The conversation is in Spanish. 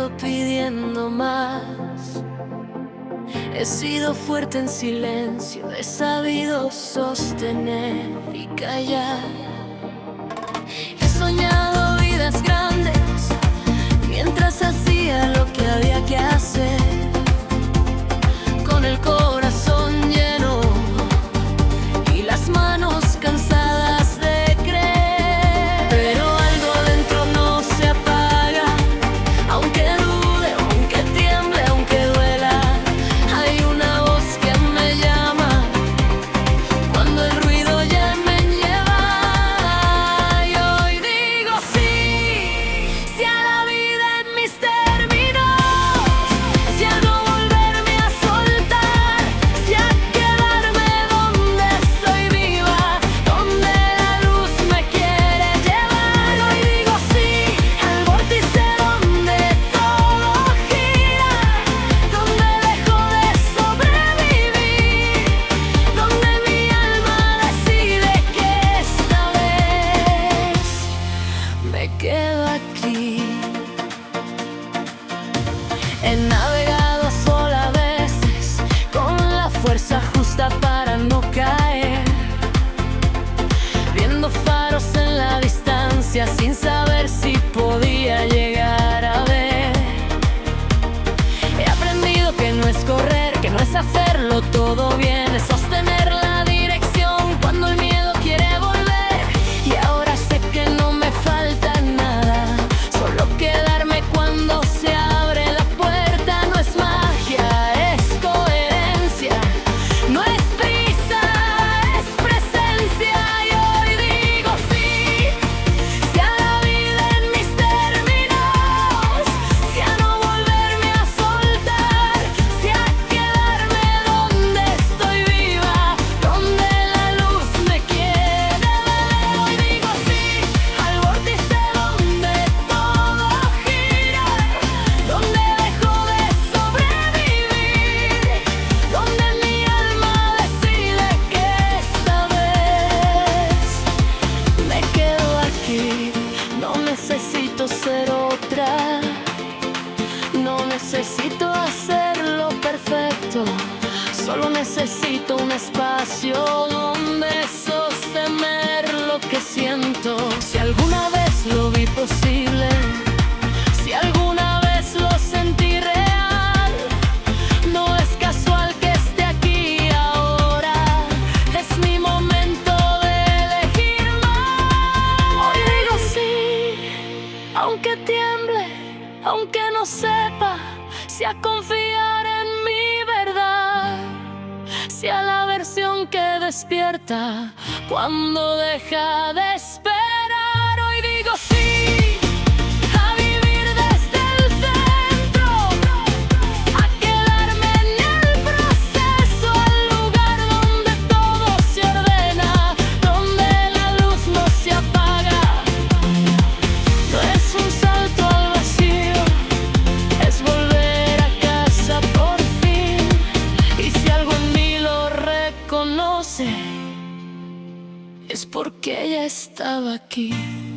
ido pidiendo más. He sido fuerte en silencio, he sabido sostener y callar. He soñado vidas grandes mientras hacía lo que había que hacer, con el corazón lleno y las manos cansadas de creer. Pero algo dentro no se apaga, aunque dude, aunque tiemble, aunque duela. Hay una voz que me llama cuando el ruido ya me lleva. Y hoy digo sí, sí a la vida en mis términos, sí a no volverme a soltar, sí a quedarme donde estoy viva, donde la luz me quiere llevar. Hoy digo sí al vórtice donde todo gira, donde dejo de sobrevivir, donde mi alma decide que esta vez me quedo aquí. He navegado sola a veces, con la fuerza justa para no caer, viendo faros en la distancia sin saber si podía llegar a ver. He aprendido que no es correr, que no es hacerlo todo bien, es sostener la dirección cuando el miedo quiere volver. Y ahora sé que no me falta nada, solo quedarme cuando se abre la puerta. No es magia, es coherencia, no es prisa, es presencia. Y hoy digo sí, sí a la vida en mis términos, sí a no volverme a soltar, sí a quedarme donde estoy viva, donde la luz me quiere ver. Hoy digo sí al vórtice donde todo gira, donde dejo de sobrevivir, donde mi alma decide que esta vez me quedo aquí. No necesito ser otra, no necesito hacerlo perfecto, solo necesito un espacio donde sostener lo que siento. Si alguna vez lo vi posible, si alguna vez lo sentí real, no es casual que esté aquí ahora, es mi momento de elegir más. Hoy digo sí, aunque tiemble, aunque no sepa si a confiar en mi verdad, si a la versión que despierta cuando deja de esperar. Hoy digo sí a vivir desde el centro, a quedarme en el proceso, al lugar donde todo se ordena, donde la luz no se apaga. No es un salto al vacío, es volver a casa por fin. Y si algo en mí lo reconoce, es porque ella estaba aquí.